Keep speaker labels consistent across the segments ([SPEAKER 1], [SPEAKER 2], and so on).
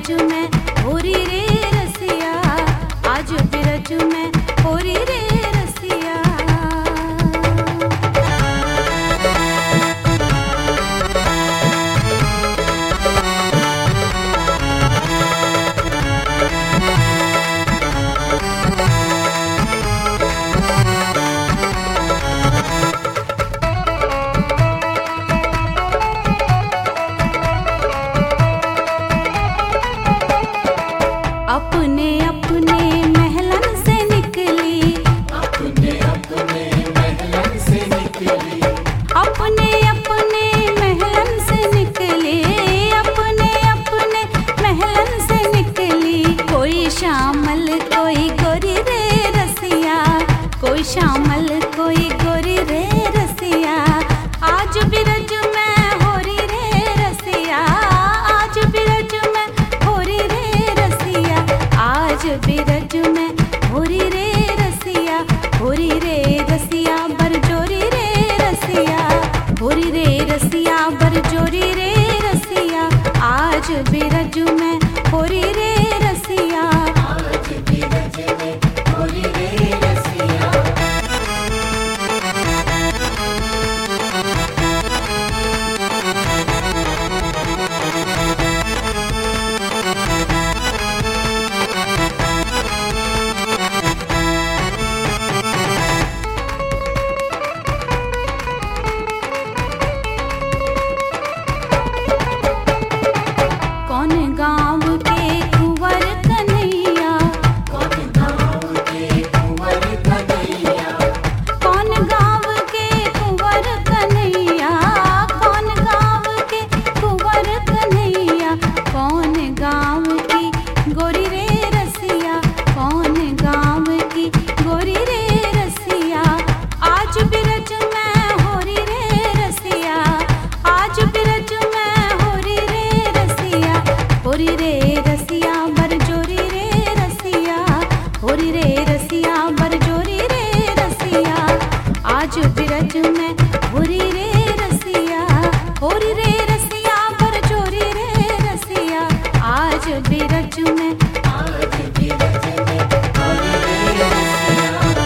[SPEAKER 1] बिरज में होरी रे रसिया, आज बिरज में होरी रे रसिया। अपने अपने महलन से निकली,
[SPEAKER 2] अपने अपने महलन से निकली,
[SPEAKER 1] अपने अपने महलन से निकली, अपने अपने महलन से निकली। कोई शामल कोई गोरी रे रसिया, कोई शामल कोई गोरी रे रसिया। आज बिरज में होरी रे रसिया, आज बिरज में होरी रे रसिया। आज बिरज में होरी रे रसिया, होरी रे रसिया बरजोरी रे रसिया, होरी रे रसिया बरजोरी रे रसिया। आज बिरज में होरी रे रसिया,
[SPEAKER 2] आज बिरज में होरी रे रसिया।
[SPEAKER 1] कौन गाँव के कुंवर कन्हैया,
[SPEAKER 2] कौन गाँव के कुंवर कन्हैया,
[SPEAKER 1] कौन गाँव के कुंवर कन्हैया, कौन गाँव के कुंवर कन्हैया। कौन गाँव की गोरी रे रसिया, कौन गाँव की गोरी रे रसिया। आज बिरज में होरी रे रसिया, आज बिरज में होरी रे रसिया, होरी रे रसिया बरजोरी रे रसिया, होरी रे रसिया बरजोरी रे रसिया। आज बिरज में होरी रे रसिया, होरी रे रसिया बरजोरी रे रसिया। आज बिरज में
[SPEAKER 2] आज बिरज में होरी रे रसिया।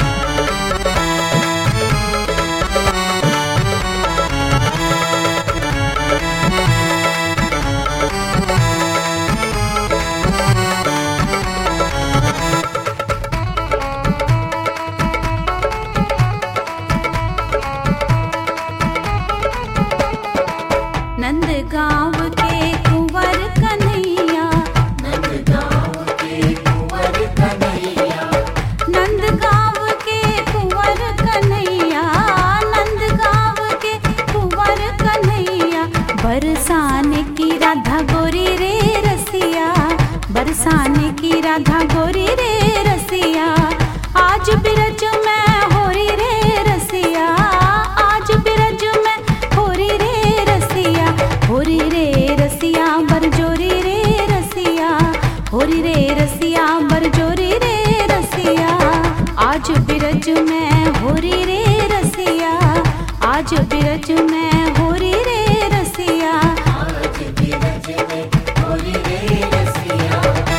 [SPEAKER 1] नंद गाँव के कुंवर कन्हैया,
[SPEAKER 2] नंद गाँव के कुंवर कन्हैया,
[SPEAKER 1] नंद गाँव के कुंवर कन्हैया, नंद गाँव के कुंवर कन्हैया। बरसाने की राधा गोरी रे रसिया, बरसाने की राधा गोरी रे रसिया। आज बिरज में होरी रे रसिया, आज बिरज में होरी रे रसिया, होरी रे रसिया बरजोरी रे रसिया, होरी रे रसिया बरजोरी रे रसिया। आज बिरज में होरी रे रसिया, आज बिरज में होरी रे रसिया।
[SPEAKER 2] आज बिरज में होरी रे रसिया।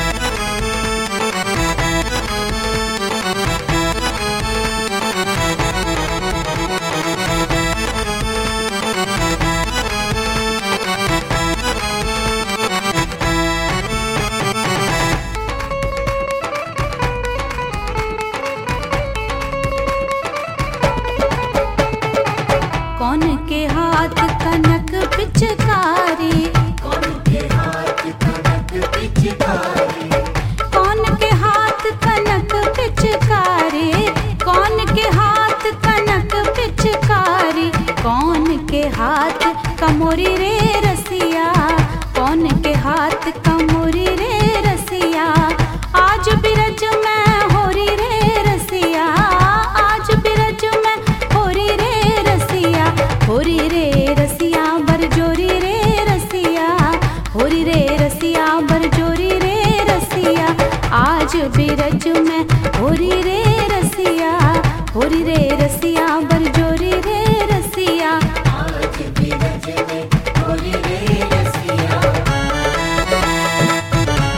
[SPEAKER 1] कौन के हाथ कनक पिचकारी,
[SPEAKER 2] कौन के हाथ कनक पिचकारी,
[SPEAKER 1] कौन के हाथ कनक पिचकारी, कौन के हाथ कनक पिचकारी। कौन के हाथ कमोरी रे रसिया, कौन के हाथ कमोरी रे रसिया। आज बिरज में होरी रे रसिया, आज बिरज में होरी रे रसिया, होरी रे रसिया बरजोरी रे रसिया, होरी रे रसिया बरजोरी रे रसिया। आज बिरज में होरी रे रसिया, होरी रे रसिया बरजोरी रे रसिया।
[SPEAKER 2] आज बिरज में होरी रे रसिया।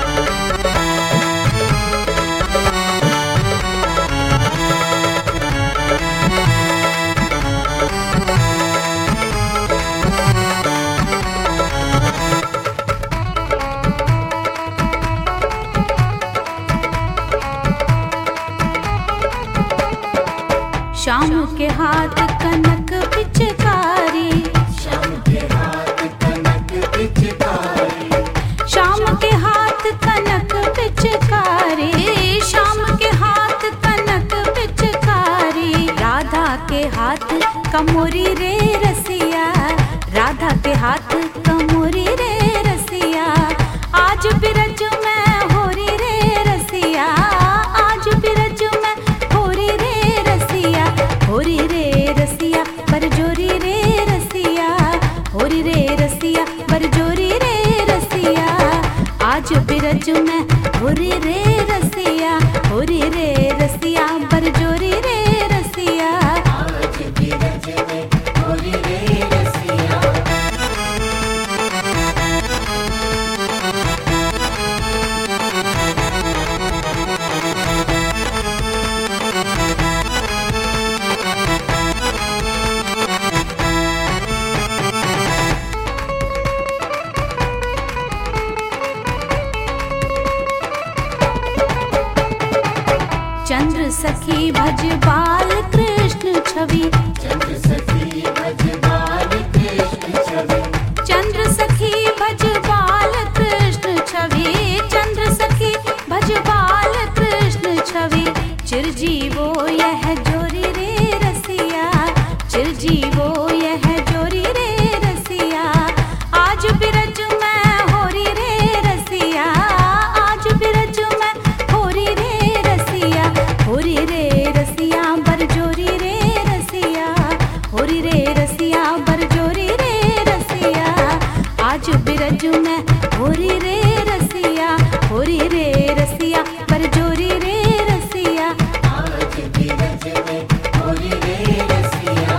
[SPEAKER 1] शाम के हाथ कनक पिचकारी,
[SPEAKER 2] शाम के हाथ कनक पिचकारी,
[SPEAKER 1] शाम के हाथ कनक पिचकारी, शाम के हाथ कनक पिचकारी। राधा के हाथ कमोरी रे रसिया, राधा के हाथ कमोरी रे रसिया। आज बिरज में होरी रे रसिया, आज बिरज में होरी रे रसिया, होरी रे रसिया बरजोरी रे रसिया, होरी रे रसिया बरजोरी रे रसिया। आज बिरज में होरी रे रसिया, होरी रे रसिया बरजोरी रे रसिया।
[SPEAKER 2] आज बिरज में होरी रे रसिया।
[SPEAKER 1] चंद्र सखी भज बाल कृष्ण छवि,
[SPEAKER 2] चंद्र सखी भज बाल कृष्ण छवि,
[SPEAKER 1] चंद्र सखी भज बाल कृष्ण छवि, चंद्र सखी भज बाल कृष्ण छवि। चिरजीवो यह जोरी रे रसिया, चिरजीवो यह जोरी रे रसिया। आज बिरज में होरी रे रसिया, आज बिरज में होरी रे रसिया, होरी रे रसिया बरजोरी रे रसिया, होरी रे रसिया बरजोरी रे रसिया। आज बिरज में होरी रे रसिया, होरी रे रसिया बरजोरी रे रसिया।
[SPEAKER 2] आज बिरज में होरी रे रसिया।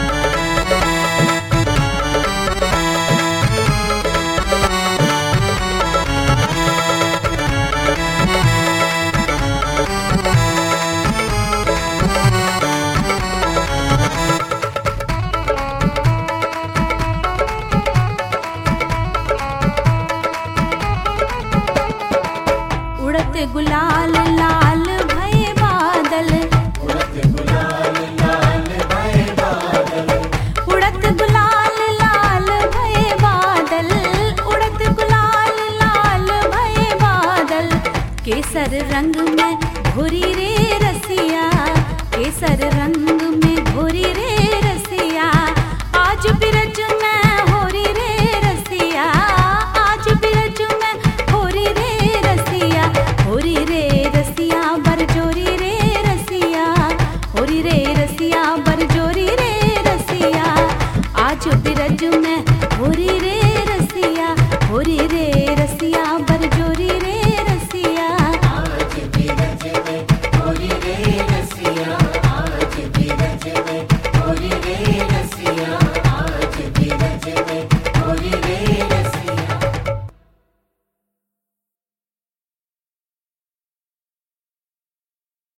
[SPEAKER 1] उड़त गुलाल लाल भय बादल,
[SPEAKER 2] उड़त गुलाल लाल भय बादल,
[SPEAKER 1] उड़त गुलाल लाल भय बादल, उड़त गुलाल लाल भय बादल। केसर रंग में घोरी रे रसिया, केसर रंग में घोरी रे रसिया। आज बिरज में होरी रे रसिया, आज बिरज में होरी रे रसिया, होरी रे रसिया बरजोरी रे रसिया, होरी रे रसिया बरजोरी रे रसिया। आज बिरज में